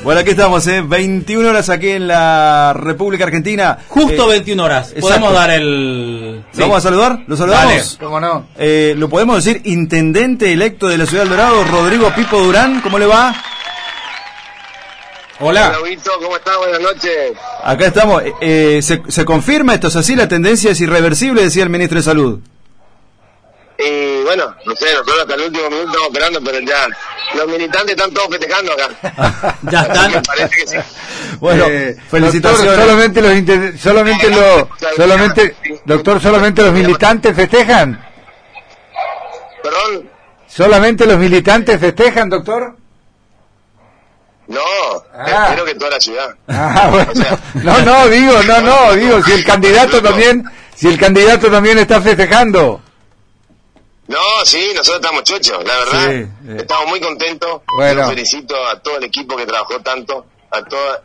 Bueno, aquí estamos, 21 horas aquí en la República Argentina. Justo 21 horas. Exacto. Podemos dar el... Sí. ¿Vamos a saludar? ¿Lo saludamos? Dale, ¿cómo no? Lo podemos decir, intendente electo de la Ciudad del Dorado, Rodrigo Pipo Durán. ¿Cómo le va? Hola. Hola, Vito, ¿cómo estás? Buenas noches. Acá estamos. ¿Se confirma esto? ¿Es así? ¿La tendencia es irreversible? Decía el ministro de Salud. Y bueno, no sé, nosotros hasta el último minuto estamos esperando, pero ya los militantes están todos festejando acá. Ya están. Me parece que sí. Bueno, felicitaciones. Doctor, solamente los militantes festejan. ¿Perdón? ¿Solamente los militantes festejan, doctor? No, espero que toda la ciudad. Bueno. O sea, digo, si el candidato también está festejando. No, sí, nosotros estamos chochos, la verdad. Sí, estamos muy contentos. Bueno. Yo felicito a todo el equipo que trabajó tanto, a todos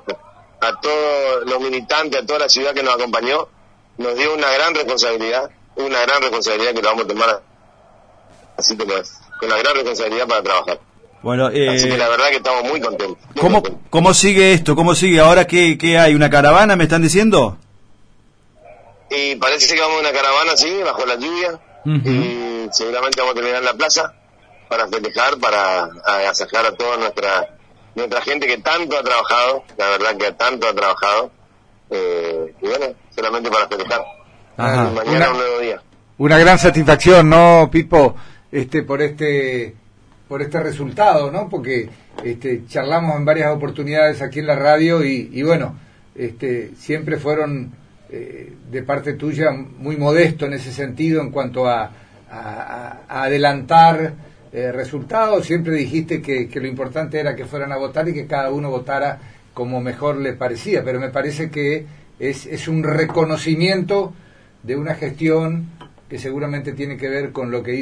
los militantes, a toda la ciudad que nos acompañó. Nos dio una gran responsabilidad que lo vamos a tomar así como es, con la gran responsabilidad para trabajar. Bueno, así que la verdad que estamos muy contentos. ¿Cómo sigue esto? ¿Cómo sigue? ¿Ahora qué hay? ¿Una caravana, me están diciendo? Y parece que vamos a una caravana, sí, bajo la lluvia. Y seguramente vamos a terminar en la plaza para festejar, para agasajar a toda nuestra gente que tanto ha trabajado, la verdad que tanto ha trabajado, y bueno, solamente para festejar. Mañana un nuevo día. Una gran satisfacción, ¿no, Pipo? Por este resultado, ¿no? Porque charlamos en varias oportunidades aquí en la radio y bueno, siempre fueron de parte tuya muy modesto en ese sentido en cuanto a adelantar resultados. Siempre dijiste que lo importante era que fueran a votar y que cada uno votara como mejor le parecía, pero me parece que es un reconocimiento de una gestión que seguramente tiene que ver con lo que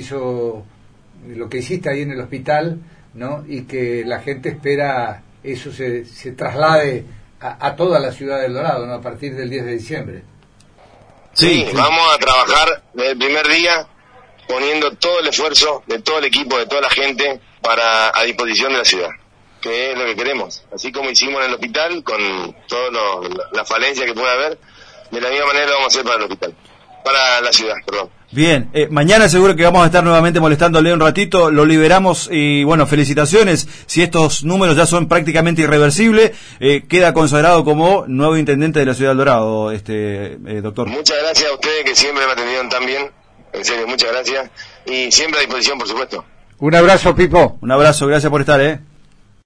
hiciste ahí en el hospital, ¿no? Y que la gente espera eso se traslade a toda la ciudad del Dorado, ¿no? A partir del 10 de diciembre. Sí, vamos a trabajar desde el primer día poniendo todo el esfuerzo de todo el equipo, de toda la gente a disposición de la ciudad, que es lo que queremos. Así como hicimos en el hospital, con todas las falencias que puede haber, de la misma manera lo vamos a hacer para el hospital, para la ciudad, perdón. Bien, mañana seguro que vamos a estar nuevamente molestándole un ratito, lo liberamos y bueno, felicitaciones. Si estos números ya son prácticamente irreversibles, queda consagrado como nuevo intendente de la Ciudad del Dorado, doctor. Muchas gracias a ustedes que siempre me atendieron tan bien, en serio, muchas gracias, y siempre a disposición, por supuesto. Un abrazo, Pipo. Un abrazo, gracias por estar,